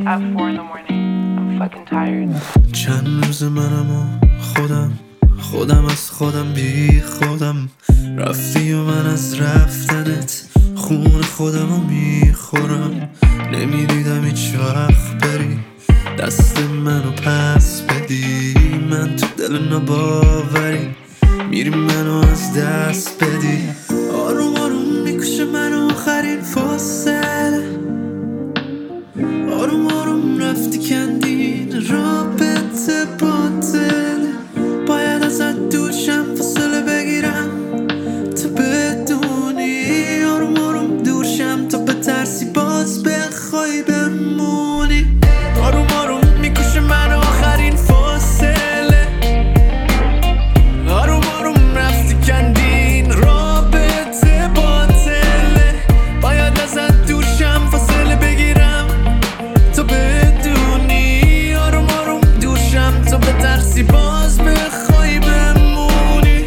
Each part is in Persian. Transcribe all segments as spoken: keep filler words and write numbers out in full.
at four in the morning. I'm fucking tired. چند روز منم و خودم خودم از خودم بی خودم رفتی و من از رفتنت خون خودم رو میخورم. نمیدیدم هیچ وقت بری دست منو پس بدی، من تو دل نباوری میری منو از دست بدی. آروم آروم میکشه منو آخرین فاصله، آروم آروم رفتی کندین رابطه باطل. باید ازت دوشم فاصله بگیرم تو بدونی، آروم آروم دورشم تو بترسی باز بخوای بمونی. آروم آروم میکشه منو آخرین فاصله، آروم آروم رفتی کندین رابطه باطله. باید ازت دوشم فاصله بگیرم تو بدونی، آروم آروم دوشم تو بترسی باز بخوای بمونی.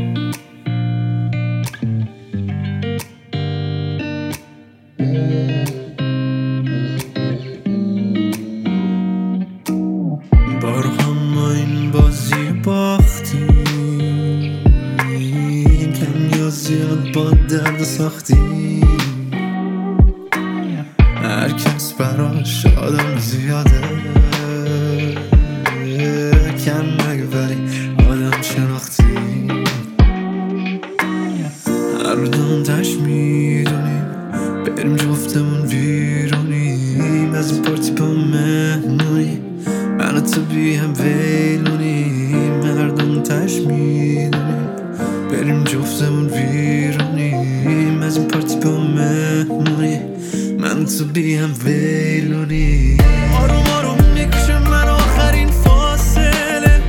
بارو هم ما این بازی باختیم، کم یا زیاد با درد ساختیم. هر کس براش آدم زیاده، کم نگه ولی آدم شناختیم. هر دون تش میدونیم بریم جفتمون بیرونیم، از این پارتی با مهمونی من و تو بی هم ویلونیم. هر دون تش میدونیم بریم جفتمون بیرونیم، از این پارتی با مهمونی من تو بی هم ویلونی. آروم آروم میکشه من آخرین فاصله،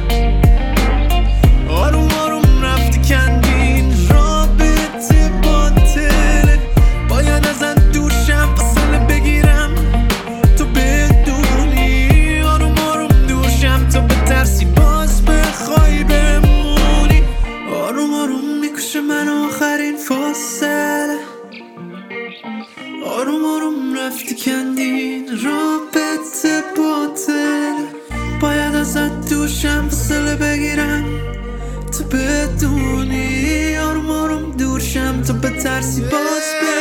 آروم آروم رفتی کندین رابطه باطله. باید ازت دوشم فاصله بگیرم تو بدونی، آروم آروم دوشم تو بترسی باز بخوای بمونی. آروم آروم میکشه من آخرین فاصله، آروم آروم رفتی کندین رابطه باطل. باید ازت دوشم فاصله بگیرم تو بدونی، آروم آروم دورشم تو بترسی باز بمونی.